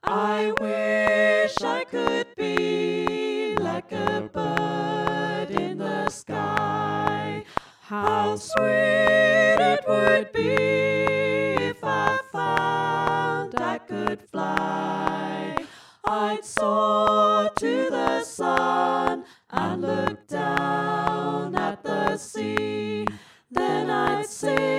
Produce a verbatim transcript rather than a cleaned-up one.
I wish I could be like a bird in the sky. How sweet it would be if I found I could fly. I'd soar to the sun and look down at the sea. Then I'd sing